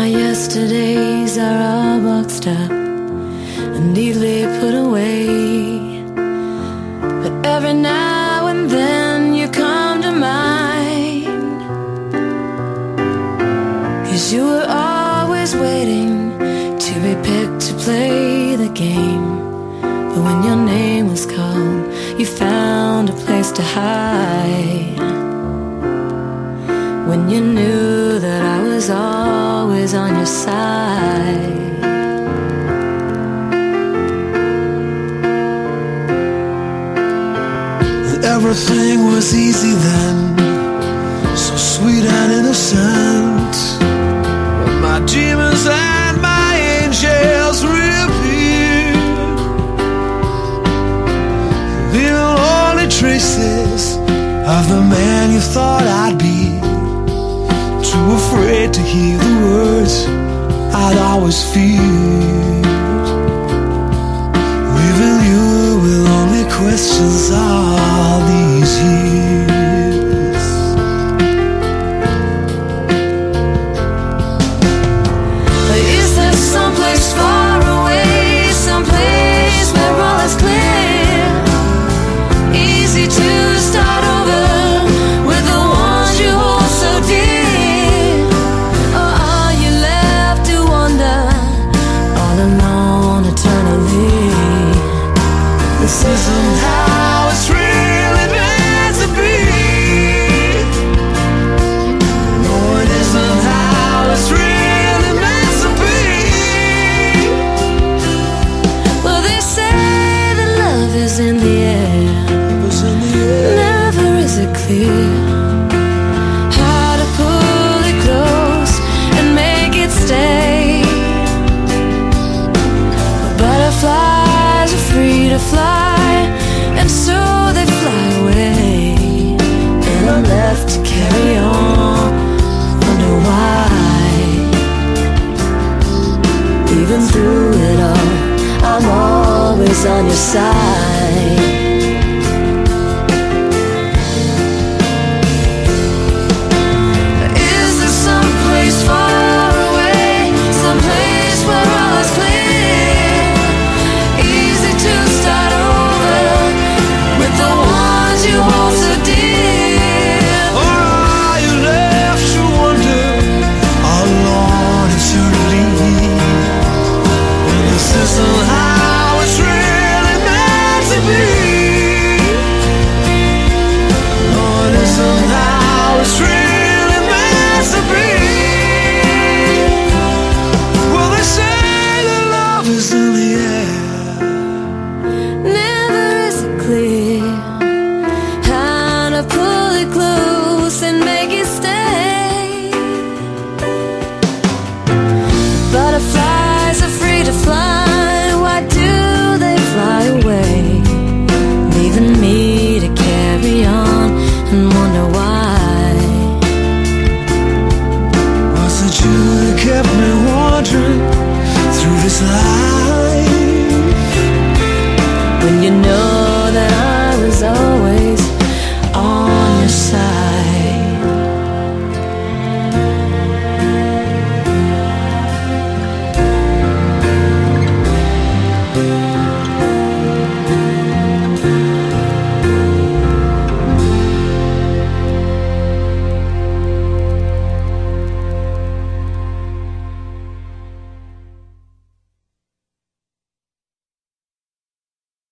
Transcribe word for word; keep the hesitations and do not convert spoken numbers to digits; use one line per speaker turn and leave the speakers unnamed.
My yesterdays are all boxed up and neatly put away, but every now and then you come to mind, 'cause you were always waiting to be picked to play the game. But when your name was called, you found a place to hide. When you knew that I was always on your side.
Everything was easy then, so sweet and innocent. When my demons and my angels reappeared, leaving only traces of the man you thought I'd be. Too afraid to hear the words I'd always feared, leaving you with only questions all these years.
Is there someplace far away, someplace where all is clear, easy to start over with the ones you hold so dear? Or are you left to wander all alone eternally?
This isn't how it's really meant to be. No, it isn't how it's really meant to be.
Well, they say that love is in the air,
It was in the air.
never is it clear.